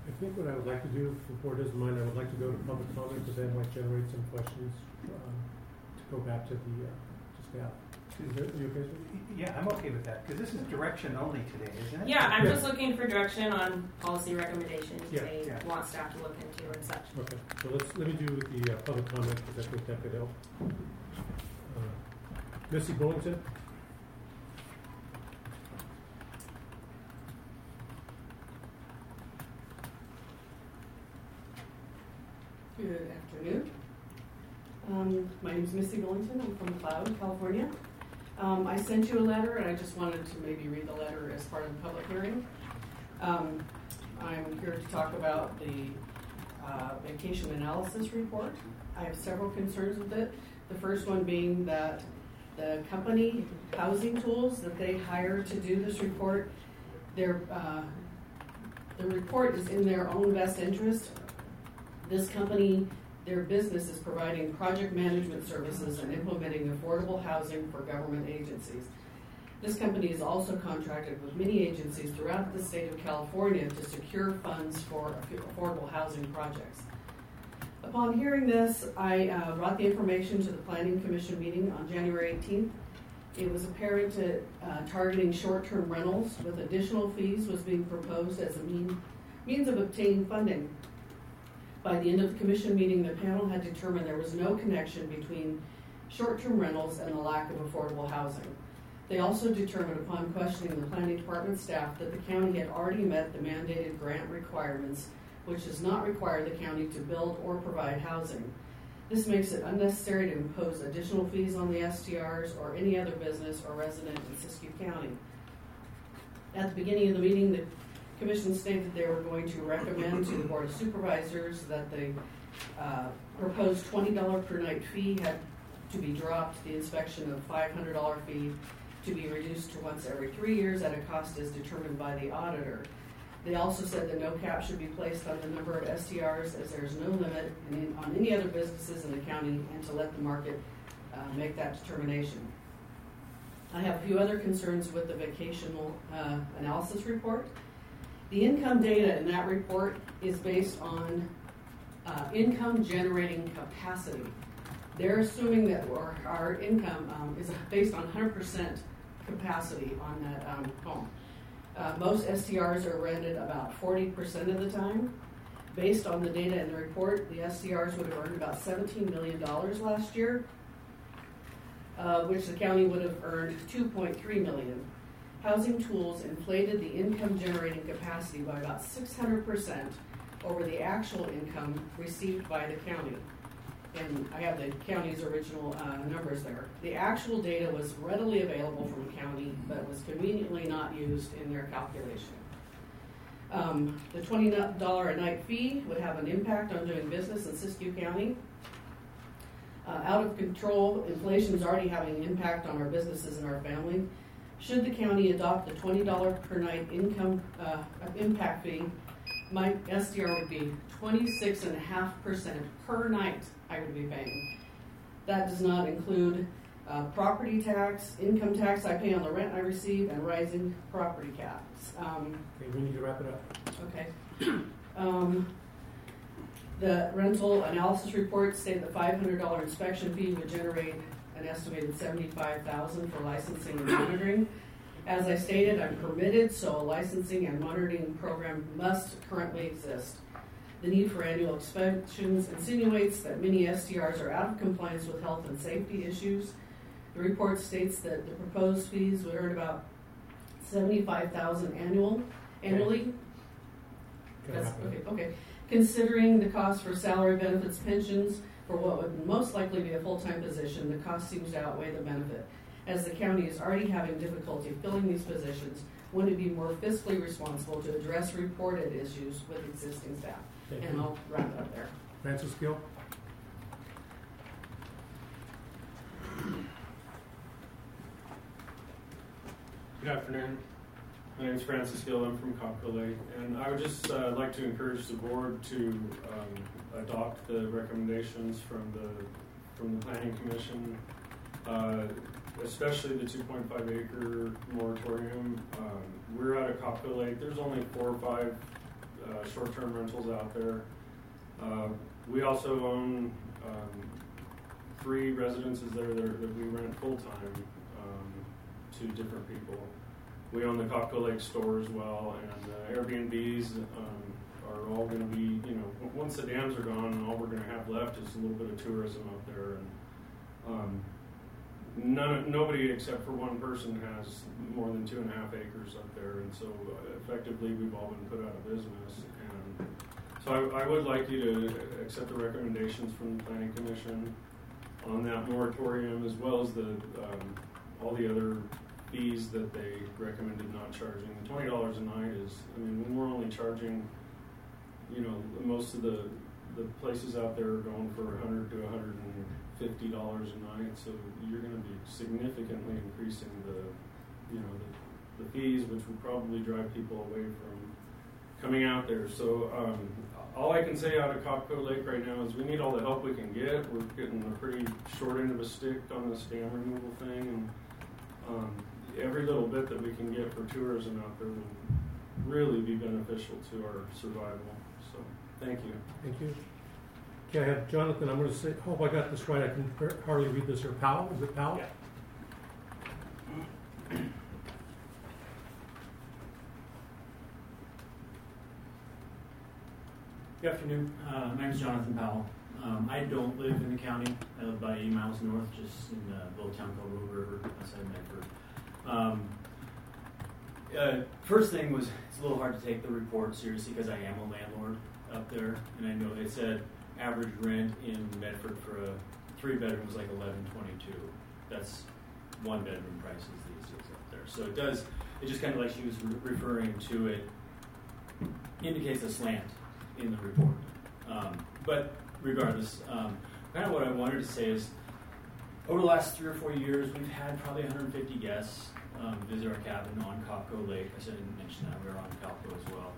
I think what I would like to do, if the board doesn't mind, I would like to go to public comment because that might generate some questions to go back to the to staff. Is that you okay with it? Yeah, I'm okay with that because this is direction only today, isn't it? Yeah, I'm just looking for direction on policy recommendations they Yeah. want staff to look into and such. Okay, so let me do the public comment because I think that could help. Missy Bullington. Good afternoon. My name is Missy Billington. I'm from McLeod, California. I sent you a letter, and I just wanted to maybe read the letter as part of the public hearing. I'm here to talk about the vacation analysis report. I have several concerns with it. The first one being that the company Housing Tools that they hired to do this report, the report is in their own best interest. This company, their business is providing project management services and implementing affordable housing for government agencies. This company is also contracted with many agencies throughout the state of California to secure funds for affordable housing projects. Upon hearing this, I brought the information to the Planning Commission meeting on January 18th. It was apparent that targeting short-term rentals with additional fees was being proposed as a means of obtaining funding. By the end of the commission meeting, the panel had determined there was no connection between short-term rentals and the lack of affordable housing. They also determined upon questioning the planning department staff that the county had already met the mandated grant requirements, which does not require the county to build or provide housing. This makes it unnecessary to impose additional fees on the STRs or any other business or resident in Siskiyou County. At the beginning of the meeting, the Commission stated they were going to recommend to the Board of Supervisors that the proposed $20 per night fee had to be dropped, the inspection of $500 fee to be reduced to once every 3 years at a cost as determined by the auditor. They also said that no cap should be placed on the number of STRs as there is no limit on any other businesses in the county and to let the market make that determination. I have a few other concerns with the vacational analysis report. The income data in that report is based on income generating capacity. They're assuming that our income is based on 100% capacity on that home. Most STRs are rented about 40% of the time. Based on the data in the report, the STRs would have earned about $17 million last year, which the county would have earned $2.3 million. Housing Tools inflated the income generating capacity by about 600% over the actual income received by the county. And I have the county's original numbers there. The actual data was readily available from the county, but was conveniently not used in their calculation. The $20 a night fee would have an impact on doing business in Siskiyou County. Out of control, inflation is already having an impact on our businesses and our family. Should the county adopt the $20 per night income impact fee, my STR would be 26.5% per night I would be paying. That does not include property tax, income tax I pay on the rent I receive, and rising property tax. Okay, we need to wrap it up. Okay. The rental analysis report stated the $500 inspection fee would generate an estimated $75,000 for licensing and monitoring. As I stated, I'm permitted, so a licensing and monitoring program must currently exist. The need for annual inspections insinuates that many STRs are out of compliance with health and safety issues. The report states that the proposed fees would earn about $75,000 annually. Okay. Considering the cost for salary, benefits, pensions, for what would most likely be a full-time position, the cost seems to outweigh the benefit. As the county is already having difficulty filling these positions, wouldn't it be more fiscally responsible to address reported issues with existing staff? And I'll wrap it up there. Francis Gill. Good afternoon. My name is Francis Gill. I'm from Copper Lake, and I would just like to encourage the board to adopt the recommendations from the Planning Commission, especially the 2.5 acre moratorium. We're out of Copper Lake. There's only 4 or 5 short-term rentals out there. We also own 3 residences there that we rent full-time to different people. We own the Copco Lake store as well, and Airbnbs are all going to be, once the dams are gone, all we're going to have left is a little bit of tourism out there. And nobody except for one person has more than 2.5 acres up there, and so effectively we've all been put out of business. And so I would like you to accept the recommendations from the Planning Commission on that moratorium, as well as the all the other fees that they recommended not charging. The $20 a night is, when we're only charging, most of the places out there are going for $100 to $150 a night, so you're going to be significantly increasing the fees, which would probably drive people away from coming out there. So all I can say out of Copco Lake right now is we need all the help we can get. We're getting a pretty short end of a stick on this dam removal thing, and every little bit that we can get for tourism out there will really be beneficial to our survival. So thank you. Thank you. Okay, I have Jonathan. I'm going to say, hope I got this right. I can hardly read this. Or Powell? Is it Powell? Yeah. Good afternoon. My name is Jonathan Powell. I don't live in the county. I live about 80 miles north, just in a little town called Rogue River, outside of Medford. First thing was, it's a little hard to take the report seriously because I am a landlord up there, and I know it said average rent in Medford for a 3-bedroom was like $11.22. That's 1-bedroom prices these days up there. So it just kind of like she was referring to it, indicates a slant in the report. But regardless, kind of what I wanted to say is, over the last 3 or 4 years, we've had probably 150 guests visit our cabin on Copco Lake. I said I didn't mention that, we were on Copco as well.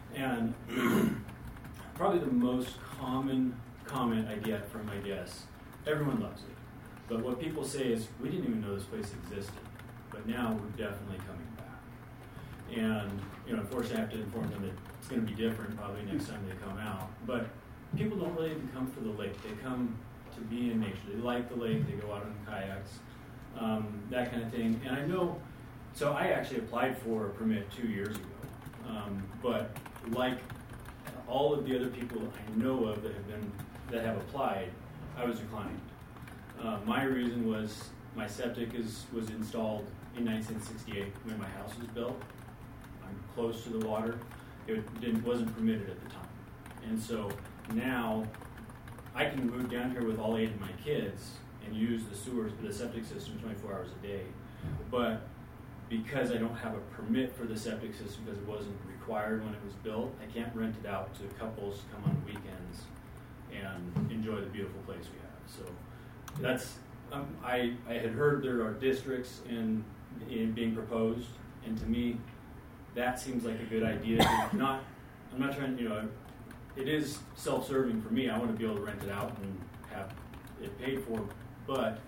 And probably the most common comment I get from my guests, everyone loves it. But what people say is, we didn't even know this place existed, but now we're definitely coming back. And unfortunately I have to inform them that it's going to be different probably next time they come out. But people don't really even come for the lake. They come to be in nature. They like the lake. They go out on kayaks, that kind of thing. And I know, so I actually applied for a permit 2 years ago. But like all of the other people I know of that have applied, I was declined. My reason was my septic was installed in 1968 when my house was built. I'm close to the water. It wasn't permitted at the time. And so now I can move down here with all 8 of my kids and use the septic system 24 hours a day. But because I don't have a permit for the septic system because it wasn't required when it was built, I can't rent it out to couples to come on weekends and enjoy the beautiful place we have. So that's, I had heard there are districts in being proposed, and to me, that seems like a good idea. I'm not trying, it is self-serving for me. I want to be able to rent it out and have it paid for, but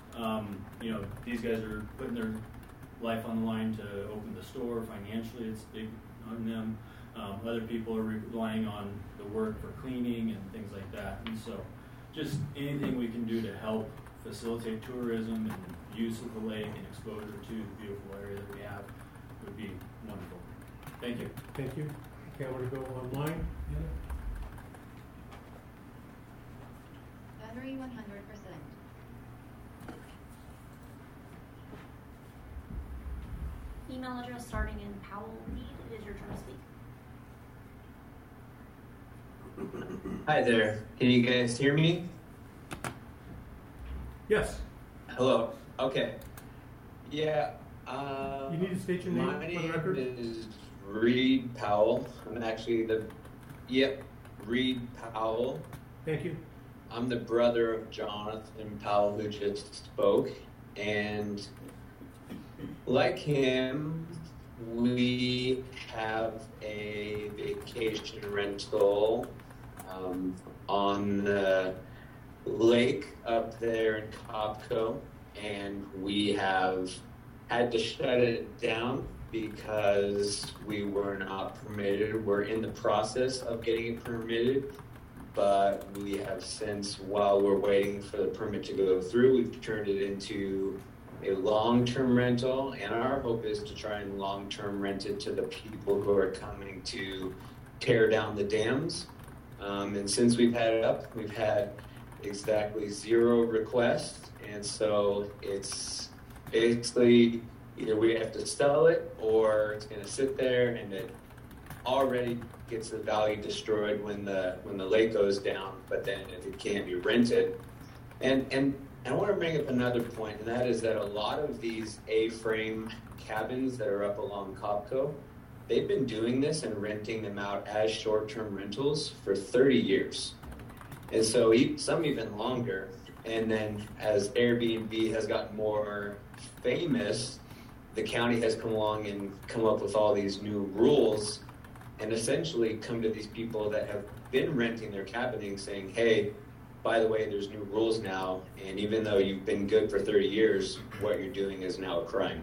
these guys are putting their life on the line to open the store. Financially, it's big on them. Other people are relying on the work for cleaning and things like that. And so just anything we can do to help facilitate tourism and use of the lake and exposure to the beautiful area that we have would be wonderful. Thank you. Thank you. Okay, I want to go online. Battery 100%. Email address starting in Powell Reed. It is your turn to speak. Hi there. Can you guys hear me? Yes. Hello. Okay. Yeah. You need to state your name my for the name record. is Reed Powell. I'm actually Reed Powell. Thank you. I'm the brother of Jonathan Powell who just spoke, and like him, we have a vacation rental on the lake up there in Copco, and we have had to shut it down because we were not permitted. We're in the process of getting it permitted, but we have since, while we're waiting for the permit to go through, we've turned it into a long-term rental, and our hope is to try and long-term rent it to the people who are coming to tear down the dams. And since we've had it up, we've had exactly 0 requests, and so it's basically either we have to sell it or it's going to sit there, and it already gets the value destroyed when the lake goes down, but then it can't be rented. And I want to bring up another point, and that is that a lot of these A-frame cabins that are up along Copco, they've been doing this and renting them out as short-term rentals for 30 years. And so some even longer. And then as Airbnb has gotten more famous, the county has come along and come up with all these new rules and essentially come to these people that have been renting their cabining saying, hey, by the way, there's new rules now, and even though you've been good for 30 years, what you're doing is now a crime.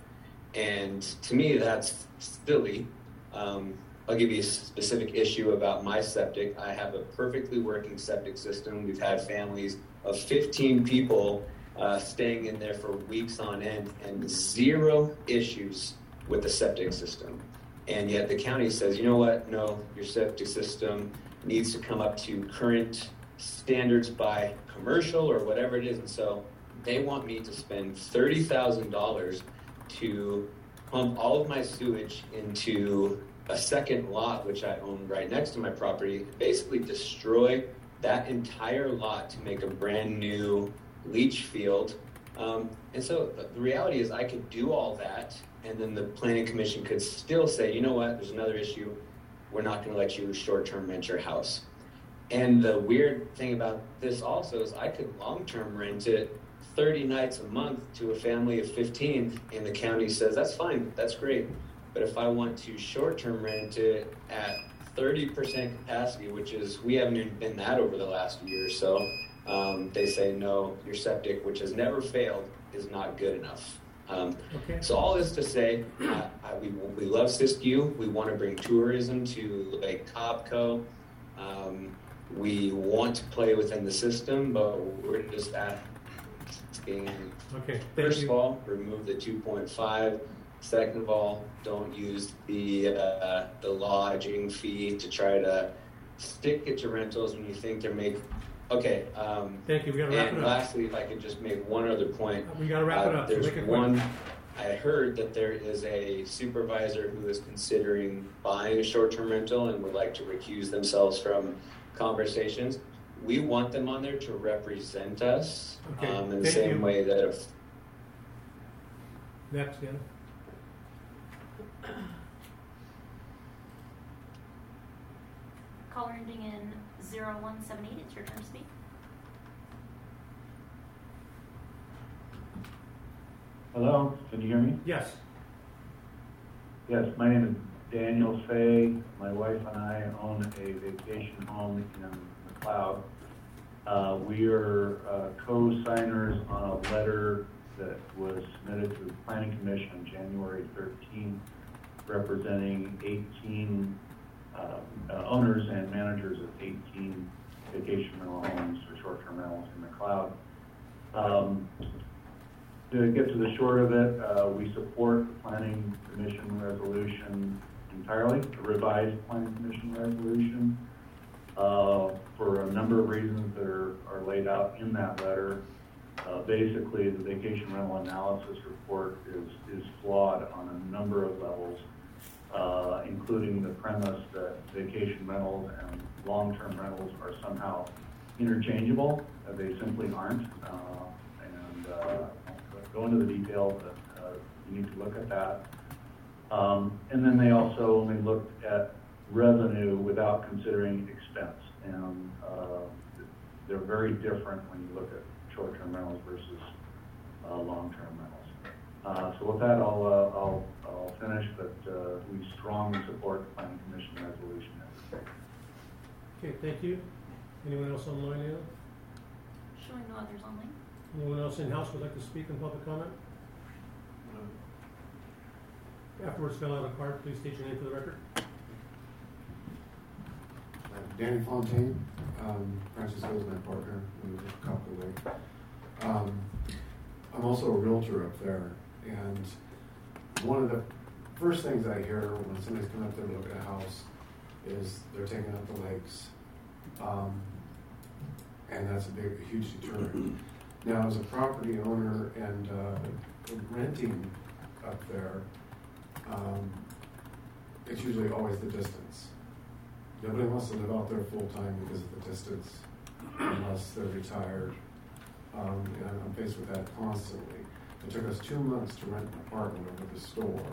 And to me, that's silly. I'll give you a specific issue about my septic. I have a perfectly working septic system. We've had families of 15 people staying in there for weeks on end and 0 issues with the septic system. And yet the county says, you know what? No, your septic system needs to come up to current standards by commercial or whatever it is. And so they want me to spend $30,000 to pump all of my sewage into a second lot, which I own right next to my property, basically destroy that entire lot to make a brand new leach field. And so the reality is I could do all that, and then the planning commission could still say, you know what, there's another issue. We're not going to let you short-term rent your house. And the weird thing about this also is I could long-term rent it 30 nights a month to a family of 15, and the county says, that's fine, that's great. But if I want to short-term rent it at 30% capacity, which is, we haven't even been that over the last year or so, they say, no, your septic, which has never failed, is not good enough. Okay. So all this to say, we love Siskiyou. We want to bring tourism to Lake Copco. We want to play within the system, but we're just asking, Okay. first of all, remove the 2.5. Second of all, don't use the lodging fee to try to stick it to rentals when you think they're making. Okay. Thank you. We got to wrap it And up. lastly, if I could just make one other point. We got to wrap it up. So There's make it one. quick. I heard that there is a supervisor who is considering buying a short-term rental and would like to recuse themselves from conversations. We want them on there to represent us Okay. in the Thank same you. way that if. Next, yeah. Caller ending in 0178, it's your turn to speak. Hello, can you hear me? Yes. Yes, my name is Daniel Fay. My wife and I own a vacation home in McLeod. We are co-signers on a letter that was submitted to the Planning Commission on January 13th, representing 18 owners and managers of 18 vacation rental homes or short-term rentals in McLeod. To get to the short of it, we support the Planning Commission resolution entirely, the revised Planning Commission resolution, for a number of reasons that are laid out in that letter. Basically, the vacation rental analysis report is flawed on a number of levels, including the premise that vacation rentals and long-term rentals are somehow interchangeable. They simply aren't. Go into the details, you need to look at that. And then they also only looked at revenue without considering expense. And they're very different when you look at short-term rentals versus long-term rentals. So with that, I'll finish, but we strongly support the Planning Commission resolution. Okay, thank you. Anyone else online now? Showing no others online. Anyone else in-house would like to speak in public comment? Afterwards, fill out a card. Please state your name for the record. Danny Fontaine, Francis Hill is my partner, we live in Copper Lake. I'm also a realtor up there, and one of the first things I hear when somebody's coming up there to look at a house is they're taking out the lakes, and that's a huge deterrent. Now, as a property owner and renting up there, it's usually always the distance. Nobody wants to live out there full time because of the distance, unless they're retired. And I'm faced with that constantly. It took us 2 months to rent an apartment over the store.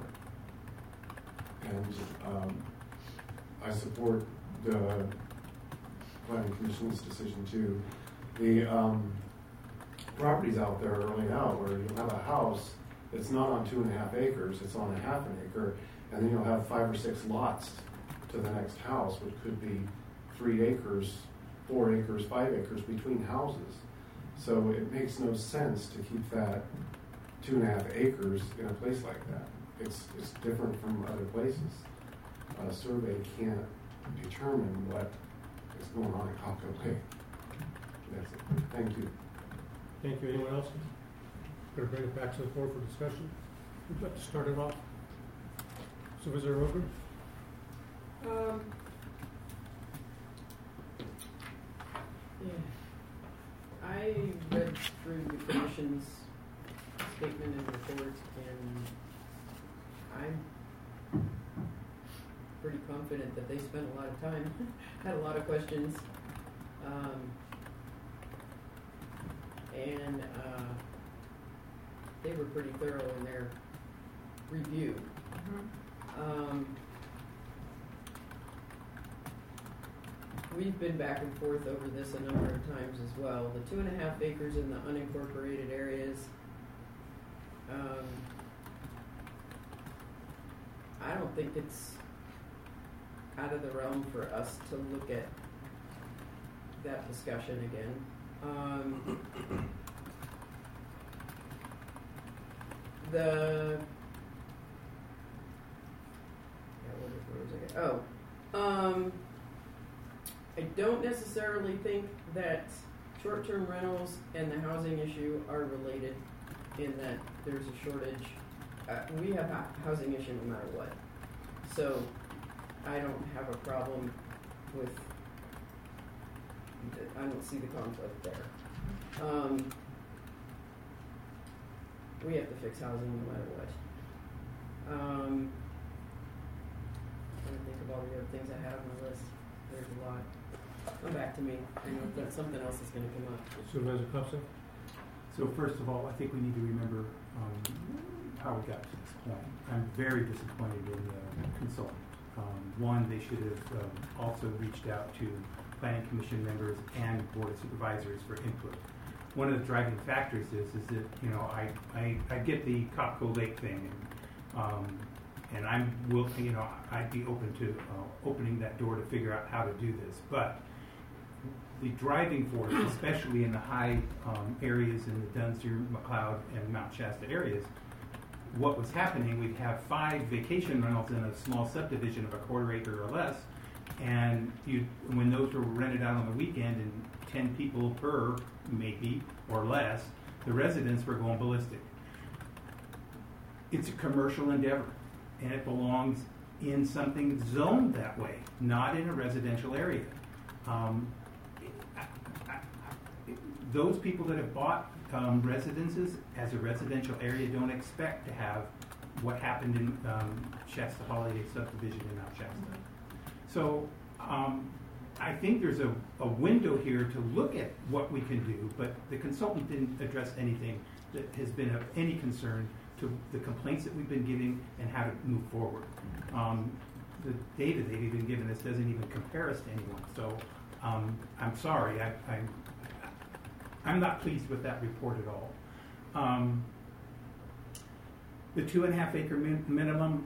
And I support the Planning Commission's decision too. The properties out there are laid out where you'll have a house that's not on 2.5 acres, it's on 1/2 acre, and then you'll have 5 or 6 lots to the next house, which could be 3 acres, 4 acres, 5 acres between houses. So it makes no sense to keep that 2.5 acres in a place like that. It's different from other places. A survey can't determine what is going on at Copper Lake. That's it. Thank you. Thank you. Anyone else? Going to bring it back to the floor for discussion. Who'd like to start it off? Supervisor Roker? Yeah. I read through the commission's statement and report, and I'm pretty confident that they spent a lot of time, had a lot of questions, and they were pretty thorough in their review. We've been back and forth over this a number of times as well. The 2.5 acres in the unincorporated areas, I don't think it's out of the realm for us to look at that discussion again. I don't necessarily think that short-term rentals and the housing issue are related in that there's a shortage. We have a housing issue no matter what. So I don't have a problem with, I don't see the conflict there. We have to fix housing no matter what. I'm trying to think of all the other things I have on the list. There's a lot. Come back to me. I know that something else is going to come up. Supervisor Copsa? So first of all, I think we need to remember how we got to this point. I'm very disappointed in the consultant. One, they should have also reached out to Planning Commission members and Board of Supervisors for input. One of the driving factors is that, you know, I get the Copco Lake thing, and I'd be open to opening that door to figure out how to do this. But the driving force, especially in the high areas in the Dunster, McLeod, and Mount Shasta areas, what was happening, we'd have 5 vacation rentals in a small subdivision of 1/4 acre or less, and when those were rented out on the weekend and 10 people per maybe or less, the residents were going ballistic. It's a commercial endeavor, and it belongs in something zoned that way, not in a residential area. Those people that have bought residences as a residential area don't expect to have what happened in Shasta Holiday subdivision in Mount Shasta. So I think there's a window here to look at what we can do, but the consultant didn't address anything that has been of any concern to the complaints that we've been giving and how to move forward. The data they've even given us doesn't even compare us to anyone. So I'm sorry, I'm not pleased with that report at all. The 2.5 acre minimum,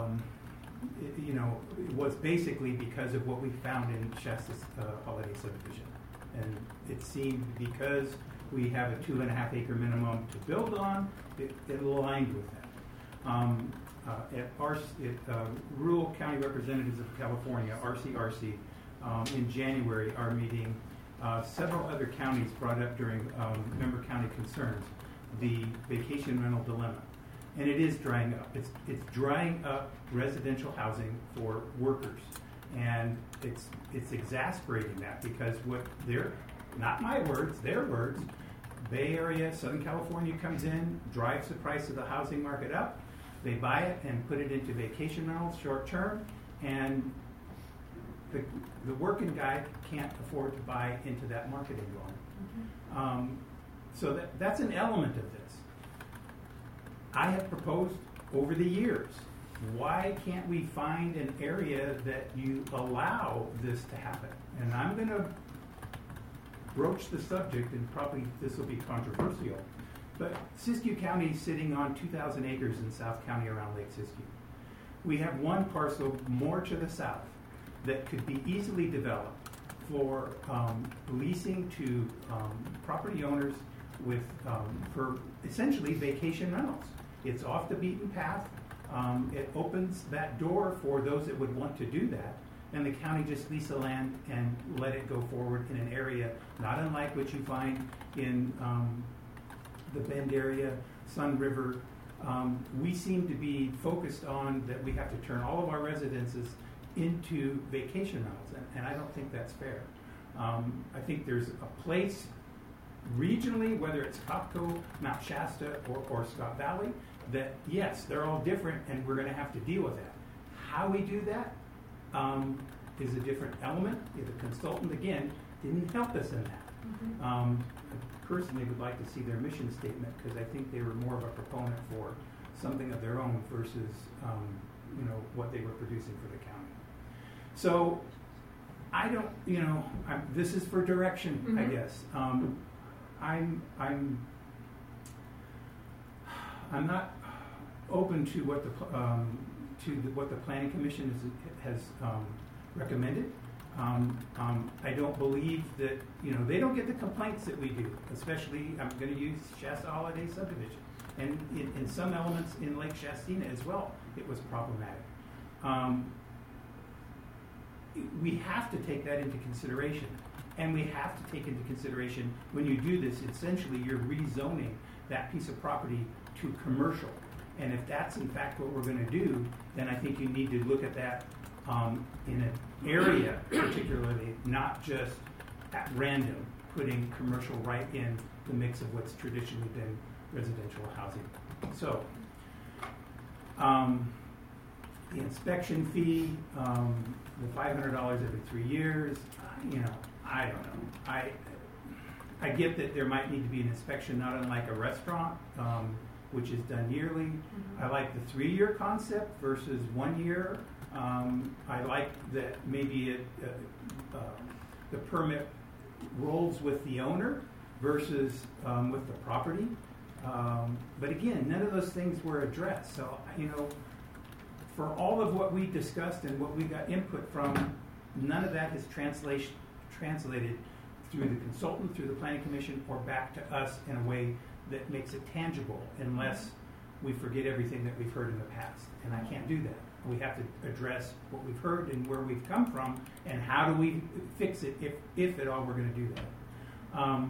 it was basically because of what we found in Shasta's Holiday subdivision. And it seemed because we have a 2.5 acre minimum to build on, it aligned with that. Rural County Representatives of California, RCRC, in January, our meeting, several other counties brought up during member county concerns the vacation rental dilemma. And it is drying up. It's drying up residential housing for workers. And it's exasperating that, because what they're, not my words, their words, Bay Area, Southern California comes in, drives the price of the housing market up, they buy it and put it into vacation rentals short term, and the working guy can't afford to buy into that market any longer. So that's an element of this. I have proposed over the years, why can't we find an area that you allow this to happen? And I'm going to broach the subject, and probably this will be controversial, but Siskiyou County is sitting on 2,000 acres in South County around Lake Siskiyou. We have one parcel more to the south that could be easily developed for leasing to property owners with for essentially vacation rentals. It's off the beaten path. It opens that door for those that would want to do that, and the county just lease the land and let it go forward in an area not unlike what you find in the Bend area, Sun River. We seem to be focused on that we have to turn all of our residences into vacation rentals, and I don't think that's fair. I think there's a place regionally, whether it's Copco, Mount Shasta, or Scott Valley, that yes, they're all different, and we're going to have to deal with that. How we do that is a different element. The consultant, again, didn't help us in that. I personally would like to see their mission statement, because I think they were more of a proponent for something of their own versus what they were producing for the county. So I don't, this is for direction, I guess. I'm not open to what the Planning Commission has recommended. I don't believe that they don't get the complaints that we do. Especially, I'm going to use Shasta Holiday subdivision, and in some elements in Lake Shastina as well, it was problematic. We have to take that into consideration. And we have to take into consideration, when you do this, essentially you're rezoning that piece of property to commercial. And if that's in fact what we're going to do, then I think you need to look at that in an area particularly, not just at random, putting commercial right in the mix of what's traditionally been residential housing. So, the inspection fee, the $500 every 3 years, I don't know. I get that there might need to be an inspection, not unlike a restaurant, which is done yearly. I like the 3-year concept versus 1 year. I like that maybe the permit rolls with the owner versus with the property. But again, none of those things were addressed. So, for all of what we discussed and what we got input from, none of that is translated through the consultant, through the Planning Commission, or back to us in a way that makes it tangible, unless we forget everything that we've heard in the past. And I can't do that. We have to address what we've heard and where we've come from, and how do we fix it, if at all we're going to do that.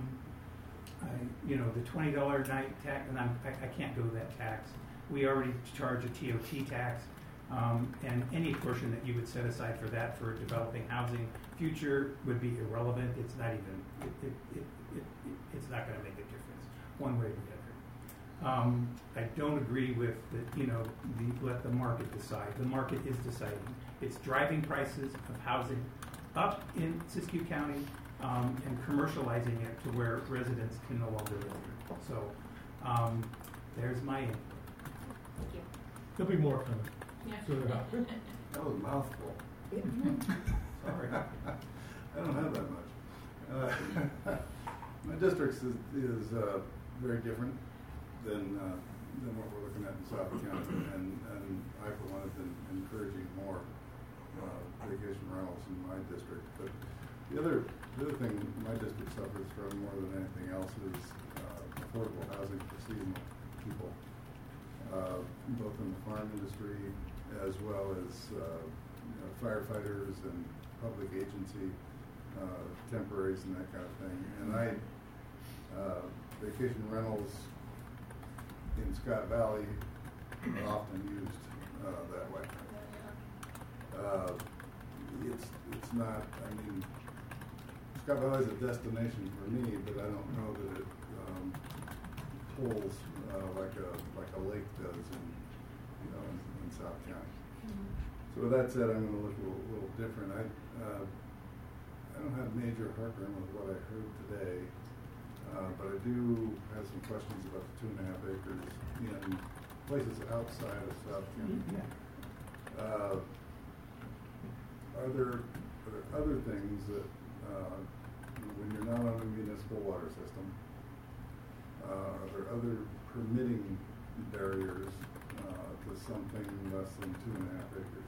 The $20 night tax, and I can't go to that tax. We already charge a TOT tax, and any portion that you would set aside for that for developing housing future would be irrelevant. It's not even, it's not going to make a difference one way or the other. I don't agree with let the market decide. The market is deciding. It's driving prices of housing up in Siskiyou County and commercializing it to where residents can no longer live here. So there's my input. Thank you. There'll be more coming. Yeah. That was a mouthful. Sorry. I don't have that much. My district is very different than what we're looking at in Suffolk County, and I for one have been encouraging more vacation rentals in my district. But the other thing my district suffers from more than anything else is affordable housing for seasonal people. both in the farm industry as well as firefighters and public agency temporaries and that kind of thing. And vacation rentals in Scott Valley are often used that way. It's not, I mean, Scott Valley is a destination for me, but I don't know that it pulls like a lake does in South County. So with that said, I'm going to look a little different. I don't have major heartburn with what I heard today, but I do have some questions about the 2.5 acres in places outside of South County. Are there other things that, when you're not on a municipal water system, are there other permitting barriers to something less than 2.5 acres?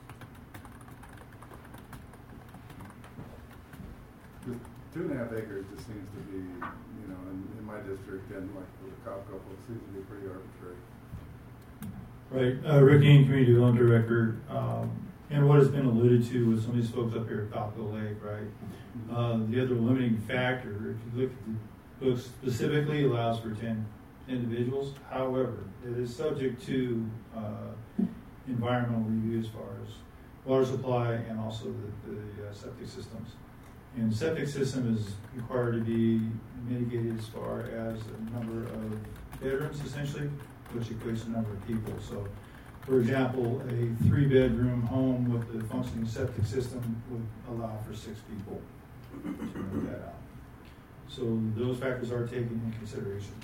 Just 2.5 acres just seems to be, in my district and like the Copco, it seems to be pretty arbitrary. Right, Rick Dean, Community Development Director, and what has been alluded to with some of these folks up here at Copco Lake, right? The other limiting factor, if you look at the book specifically, allows for 10 individuals. However, it is subject to environmental review as far as water supply and also the septic systems. And the septic system is required to be mitigated as far as the number of bedrooms, essentially, which equates to the number of people. So, for example, a 3-bedroom home with a functioning septic system would allow for 6 people to move that out. So those factors are taken in consideration.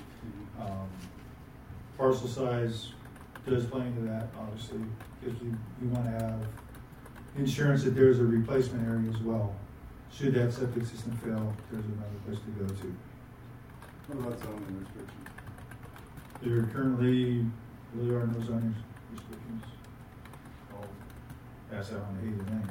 Parcel size does play into that, obviously, because we want to have insurance that there's a replacement area as well. Should that septic system fail, there's another place to go to. What about zoning restrictions? There really are no zoning restrictions. I'll pass that on to Haley Lang.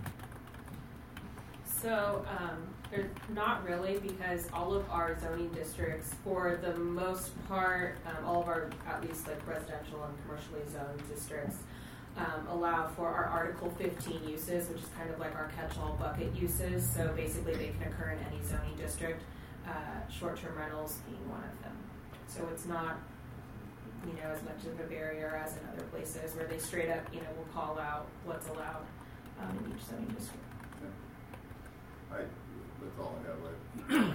So, there's not really, because all of our zoning districts, for the most part, all of our, at least like residential and commercially zoned districts, allow for our Article 15 uses, which is kind of like our catch-all bucket uses. So basically they can occur in any zoning district, short-term rentals being one of them. So it's not, as much of a barrier as in other places where they straight up, will call out what's allowed in each zoning district. Yeah. That's all I have.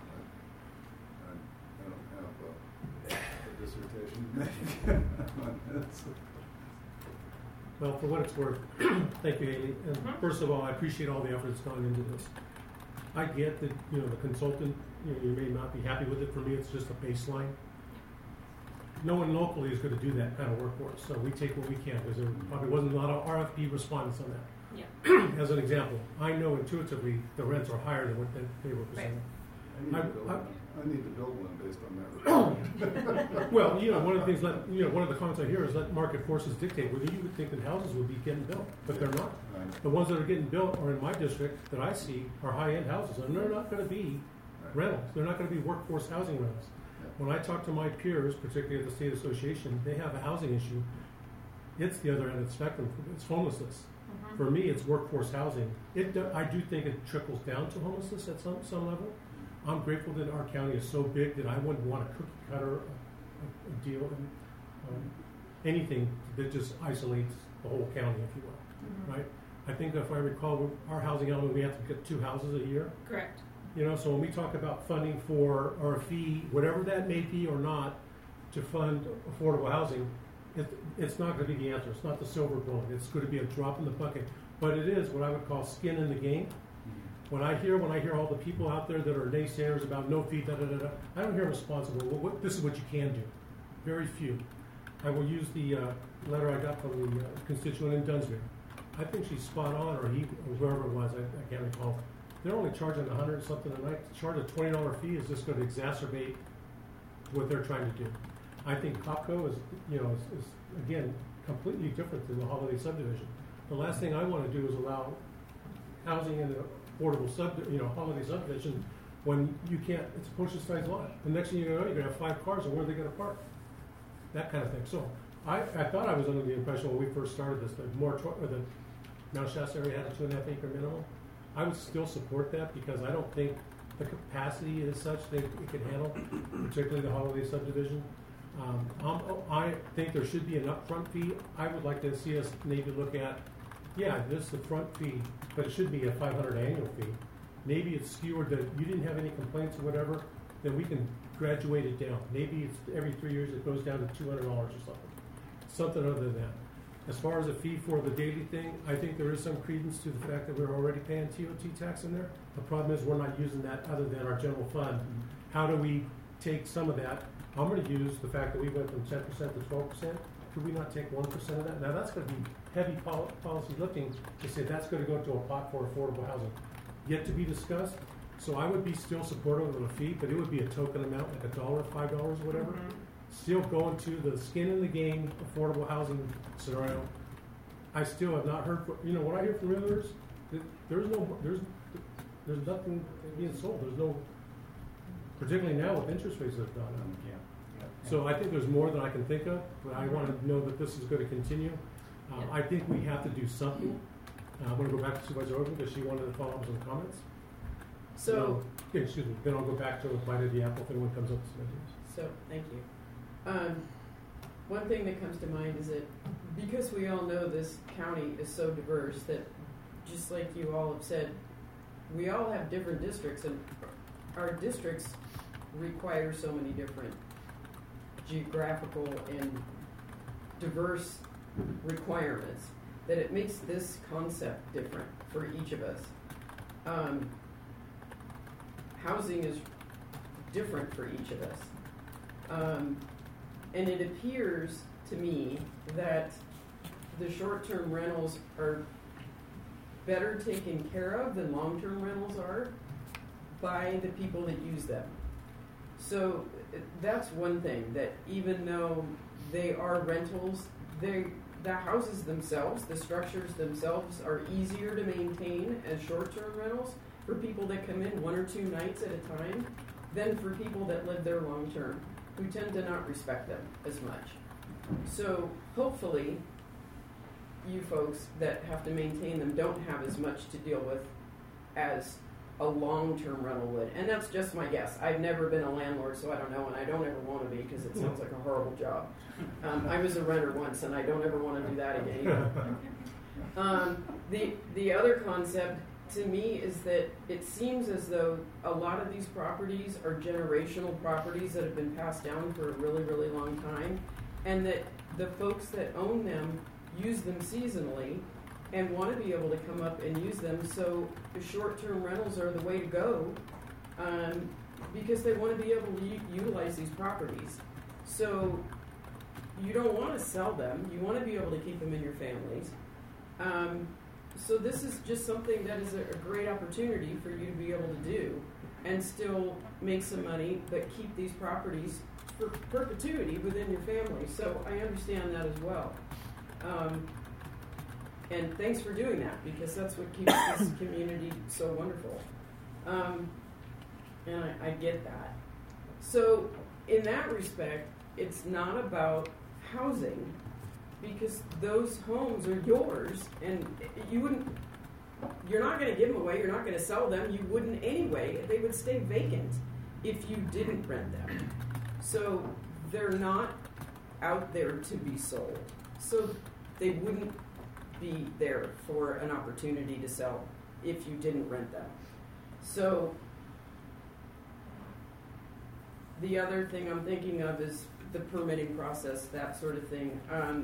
I don't have a dissertation on this. Well, for what it's worth, thank you, Haley. And first of all, I appreciate all the effort that's gone into this. I get that, the consultant, you may not be happy with it. For me, it's just a baseline. No one locally is going to do that kind of work for us, so we take what we can, because there probably wasn't a lot of RFP response on that. Yeah. As an example, I know intuitively the rents are higher than what they were presenting. I need to build one based on that. Well, one of the things one of the comments I hear is let market forces dictate. Well, you would think that houses would be getting built, but they're not. The ones that are getting built are in my district that I see are high-end houses, and they're not going to be rentals. They're not going to be workforce housing rentals. When I talk to my peers, particularly at the state association, they have a housing issue. It's the other end of the spectrum. It's homelessness. For me, it's workforce housing. I do think it trickles down to homelessness at some level. I'm grateful that our county is so big that I wouldn't want a cookie cutter a deal, anything that just isolates the whole county, if you will, right? I think if I recall, our housing element, we have to get 2 houses a year. Correct. So when we talk about funding for, or a fee, whatever that may be or not, to fund affordable housing, it's not going to be the answer. It's not the silver bullet. It's going to be a drop in the bucket. But it is what I would call skin in the game. When I hear all the people out there that are naysayers about no fee, I don't hear responsible. This is what you can do. Very few. I will use the letter I got from the constituent in Dunsmere. I think she's spot on, or he, or whoever it was, I can't recall. They're only charging $100 something a night. To charge a $20 fee is just going to exacerbate what they're trying to do. I think Copco is again completely different than the Holiday subdivision. The last thing I want to do is allow housing in an affordable Holiday subdivision when you can't. It's a push-sized lot. The next thing you know, you're going to have 5 cars, and where are they going to park? That kind of thing. So I thought I was under the impression when we first started this, the Mount Shasta area had a 2.5 acre minimum. I would still support that because I don't think the capacity is such that it can handle, particularly the Holiday subdivision. I think there should be an upfront fee. I would like to see us maybe look at, this is the front fee, but it should be a $500 annual fee. Maybe it's skewered that you didn't have any complaints or whatever, then we can graduate it down. Maybe it's every 3 years it goes down to $200 or something other than that. As far as a fee for the daily thing, I think there is some credence to the fact that we're already paying TOT tax in there. The problem is we're not using that other than our general fund. How do we take some of that? I'm going to use the fact that we went from 10% to 12%. Could we not take 1% of that? Now that's going to be heavy policy lifting to say that's going to go to a pot for affordable housing. Yet to be discussed. So I would be still supportive of a fee, but it would be a token amount, like $1, $5, whatever. Still going to the skin in the game affordable housing scenario. I still have not heard. What I hear from realtors, there's nothing being sold. There's no, particularly now with interest rates that have gone up. So I think there's more than I can think of, but I want to know that this is going to continue. I think we have to do something. I'm going to go back to Supervisor Organ because she wanted to follow up with some comments. So, excuse me. Then I'll go back to a bite of the apple if anyone comes up with some ideas. So, thank you. One thing that comes to mind is that because we all know this county is so diverse that, just like you all have said, we all have different districts, and our districts require so many different geographical and diverse requirements that it makes this concept different for each of us. Housing is different for each of us. And it appears to me that the short-term rentals are better taken care of than long-term rentals are by the people that use them. So that's one thing, that even though they are rentals, the houses themselves, the structures themselves are easier to maintain as short-term rentals for people that come in 1 or 2 nights at a time than for people that live there long-term, who tend to not respect them as much. So hopefully you folks that have to maintain them don't have as much to deal with as a long-term rental would. And that's just my guess. I've never been a landlord, so I don't know, and I don't ever want to be because it sounds like a horrible job. I was a renter once, and I don't ever want to do that again either. The other concept to me is that it seems as though a lot of these properties are generational properties that have been passed down for a really, really long time, and that the folks that own them use them seasonally and want to be able to come up and use them. So the short-term rentals are the way to go because they want to be able to utilize these properties. So you don't want to sell them. You want to be able to keep them in your families. So this is just something that is a great opportunity for you to be able to do and still make some money, but keep these properties for perpetuity within your family. So I understand that as well. And thanks for doing that, because that's what keeps this community so wonderful. And I get that. So in that respect, it's not about housing, because those homes are yours, and you're not going to give them away, you're not going to sell them, you wouldn't anyway. They would stay vacant if you didn't rent them. So they're not out there to be sold. So they wouldn't be there for an opportunity to sell if you didn't rent them. So the other thing I'm thinking of is the permitting process, that sort of thing.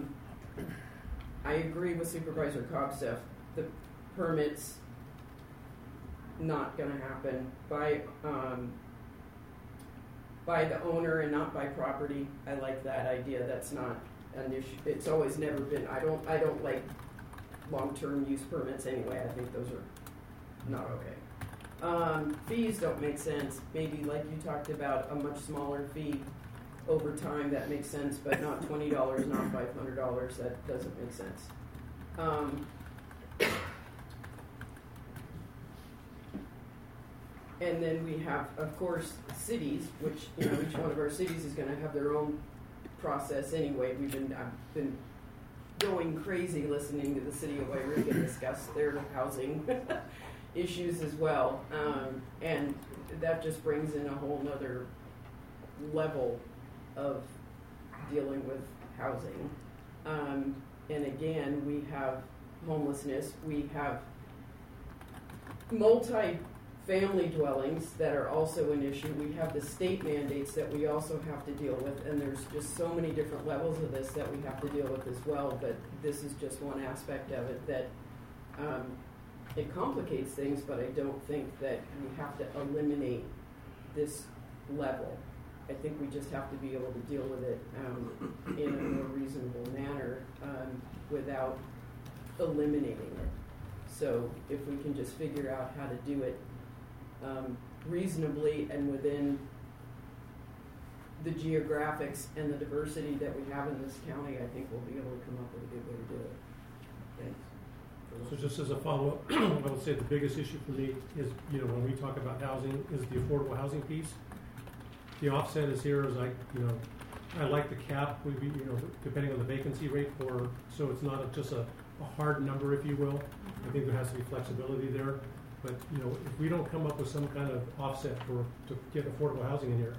I agree with Supervisor Cobsteff. The permits not going to happen by the owner and not by property. I like that idea. That's not an issue. It's always never been. I don't like long-term use permits anyway. I think those are not okay. Fees don't make sense. Maybe like you talked about, a much smaller fee over time, that makes sense, but not $20, not $500. That doesn't make sense. And then we have, of course, cities, which each one of our cities is going to have their own process anyway. I've been going crazy listening to the city of Wairika discuss their housing issues as well. And that just brings in a whole nother level of dealing with housing. And again, we have homelessness. We have multi-family dwellings that are also an issue. We have the state mandates that we also have to deal with, and there's just so many different levels of this that we have to deal with as well. But this is just one aspect of it that it complicates things, but I don't think that we have to eliminate this level. I think we just have to be able to deal with it in a more reasonable manner without eliminating it. So if we can just figure out how to do it reasonably and within the geographics and the diversity that we have in this county, I think we'll be able to come up with a good way to do it. Thanks. So just as a follow-up, I would say the biggest issue for me is, when we talk about housing, is the affordable housing piece. The offset is here is I like the cap, depending on the vacancy rate so it's not just a hard number, if you will. I think there has to be flexibility there. But, if we don't come up with some kind of offset to get affordable housing in here,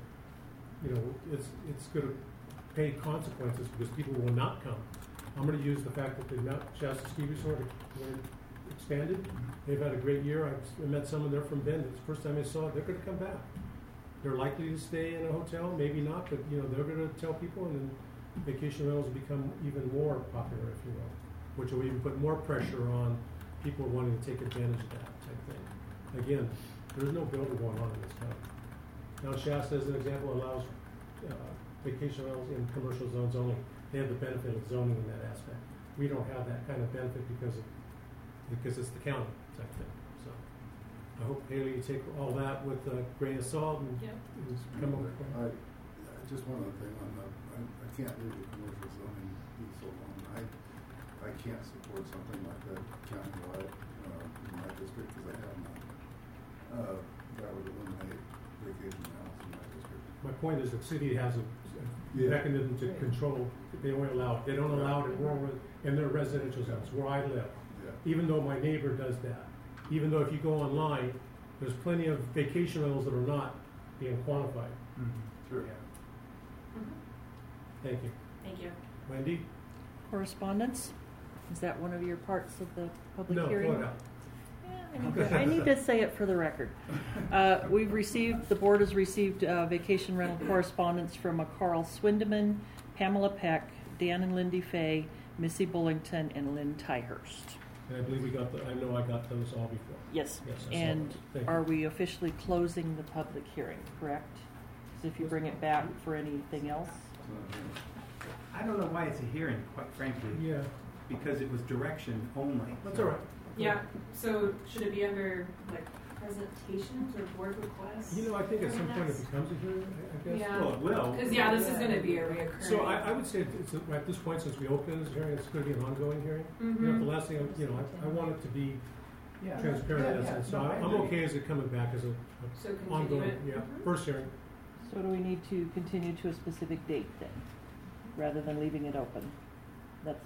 it's going to pay consequences because people will not come. I'm going to use the fact that the Mount Shasta Ski Resort expanded. They've had a great year. I met someone there from Bend. It's the first time I saw it. They're going to come back. They're likely to stay in a hotel, maybe not, but they're going to tell people, and then vacation rentals will become even more popular, if you will, which will even put more pressure on people wanting to take advantage of that type thing. Again, there's no building going on in this county. Now, Shasta, as an example, allows vacation rentals in commercial zones only. They have the benefit of zoning in that aspect. We don't have that kind of benefit because it's the county type thing. So I hope, Haley, you take all that with a grain of salt and come up with it. Just one other thing on I can't leave the commercial zoning piece alone. I can't support something like that countywide in my district because I have none. That would eliminate vacation rentals in my district. My point is the city has a mechanism to control. They don't allow it in their residential zones where I live. Yeah. Even though my neighbor does that. Even though if you go online, there's plenty of vacation rentals that are not being quantified. Mm-hmm. Sure. Mm-hmm. Thank you. Thank you. Wendy? Correspondence? Is that one of your parts of the public No, hearing? No. I need to say it for the record. The board has received vacation rental correspondence from Carl Swindeman, Pamela Peck, Dan and Lindy Fay, Missy Bullington, and Lynn Tyhurst. And I believe I know I got those all before. Yes. I And saw those. are we officially closing the public hearing, correct? Because if you bring it back for anything else. I don't know why it's a hearing, quite frankly. Yeah. Because it was direction only. That's all right. Yeah, so should it be under presentations or board requests? I think at some point it becomes a hearing, I guess. Yeah. Well, it will. Because this is going to be a reoccurring. So I would say it's at this point, since we opened this hearing, it's going to be an ongoing hearing. Mm-hmm. The last thing, I want it to be transparent. So I'm okay as it coming back as So ongoing. it. Yeah, Mm-hmm. first hearing. So do we need to continue to a specific date then, rather than leaving it open? That's.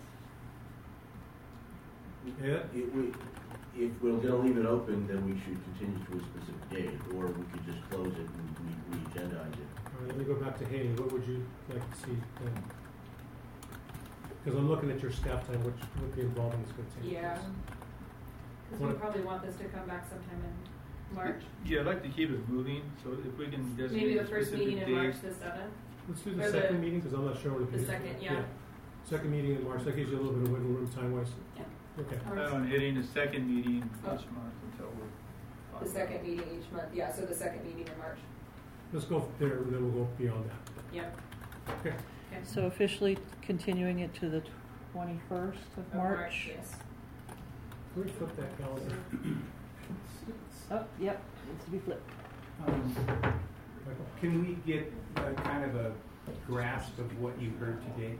Yeah. If we're going to leave it open, then we should continue to a specific date, or we could just close it and re-agendize it. All right, let me go back to Haley. What would you like to see then? Because I'm looking at your staff time, which would be involving is going to take. Yeah. Because we probably want this to come back sometime in March. Yeah, I'd like to keep it moving, so if we can just maybe the first meeting in March the 7th. Let's do the second meeting because I'm not sure what it is. The second, yeah. Second meeting in March. That gives you a little bit of wiggle room time-wise. Yeah. Okay. Hitting the second meeting each month until we're. The second meeting each month, yeah. So the second meeting in March. Let's go there, and then we'll go beyond that. Yep. Okay. So officially continuing it to the 21st of March. Yes. Can we flip that calendar? Oh, yep, needs to be flipped. Can we get kind of a grasp of what you heard today?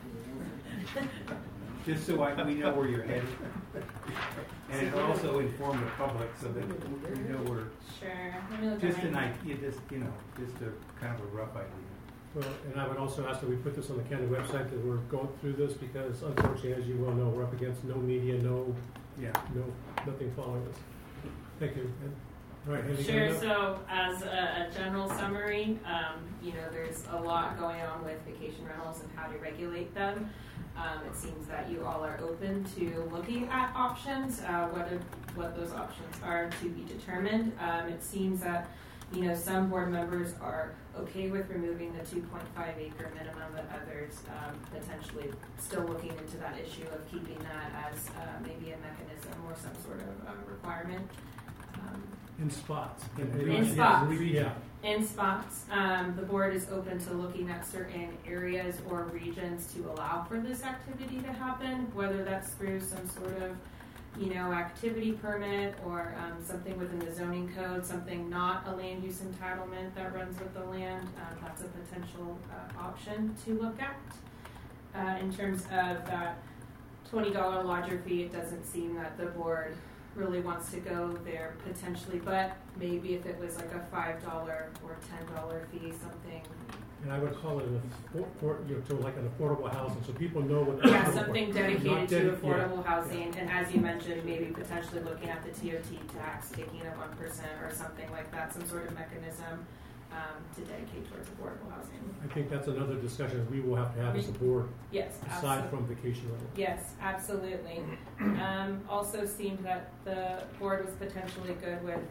Just so we know where you're headed. And it also inform the public so that we know we're sure. just an idea, just a kind of a rough idea. Well, and I would also ask that we put this on the county website, that we're going through this, because unfortunately, as you well know, we're up against no media, nothing following us. Thank you. And, all right, anything Sure. coming up? So, as a general summary, there's a lot going on with vacation rentals and how to regulate them. It seems that you all are open to looking at options, what those options are to be determined. It seems that some board members are okay with removing the 2.5 acre minimum, but others potentially still looking into that issue of keeping that as maybe a mechanism or some sort of requirement. In spots. In spots. Yeah. In spots. The board is open to looking at certain areas or regions to allow for this activity to happen, whether that's through some sort of activity permit or something within the zoning code, something not a land use entitlement that runs with the land. That's a potential option to look at. In terms of that $20 lodger fee, it doesn't seem that the board really wants to go there potentially, but maybe if it was like a $5 or $10 fee, something. And I would call it like an affordable housing, so people know what. Yeah, something dedicated to affordable housing, and as you mentioned, maybe potentially looking at the TOT tax, taking a 1% or something like that, some sort of mechanism to dedicate towards affordable housing. I think that's another discussion we will have to have as a board. Yes, aside absolutely. from vacation rental. Yes, absolutely. Also seemed that the board was potentially good with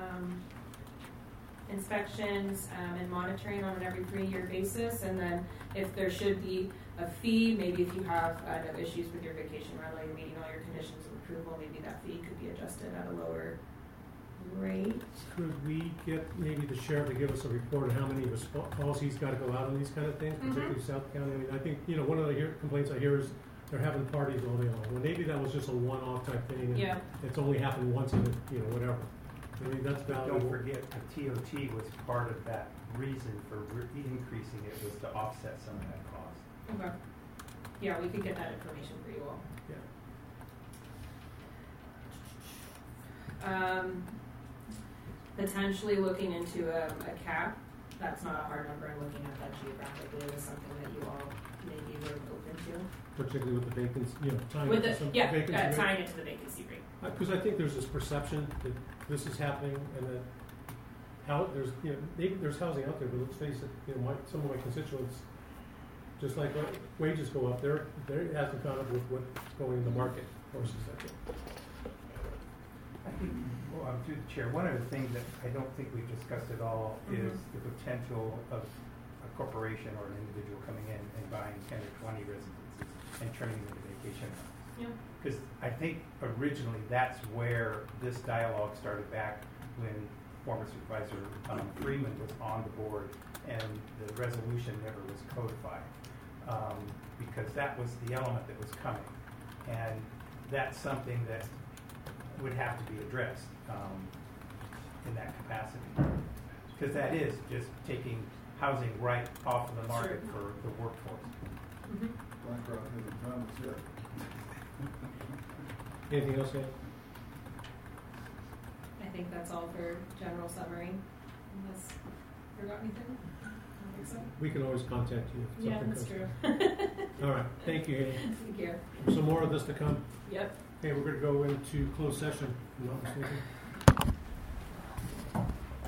inspections and monitoring on an every 3-year basis, and then if there should be a fee, maybe if you have no issues with your vacation rental, you're meeting all your conditions of approval, maybe that fee could be adjusted at a lower rate. Could we get maybe the sheriff to give us a report on how many calls he's got to go out on these kind of things, particularly South County? I mean, I think one of the complaints I hear is they're having parties all day long. Well, maybe that was just a one-off type thing, and it's only happened once in whatever. I mean, that's valuable. Don't forget, the TOT was part of that reason for increasing it, was to offset some of that cost. Okay. Yeah, we could get that information for you all. Yeah. Potentially looking into a cap. That's not a hard number, and looking at that geographically is something that you all maybe were open to. Particularly with the vacancy, tying With it to the, vacancy tying it to the vacancy rate. Because I think there's this perception that this is happening, and that maybe there's housing out there, but let's face it, some of my constituents, just like wages go up, there hasn't caught up with what's going in the market. Horses, I think. I think, through the chair, one of the things that I don't think we've discussed at all is the potential of a corporation or an individual coming in and buying 10 or 20 residences and turning them into vacation rentals. Because I think originally that's where this dialogue started back when former Supervisor Freeman was on the board and the resolution never was codified, because that was the element that was coming. And that's something that would have to be addressed in that capacity, because that is just taking housing right off of the market for the workforce. BlackRock hasn't found us yet. Anything else, Ed? I think that's all for general summary. Unless I forgot anything? I don't think so. We can always contact you if something that's comes. true. All right. Thank you, Haley. Thank you. Some more of this to come. Yep. Okay, we're going to go into closed session, if I'm not mistaken.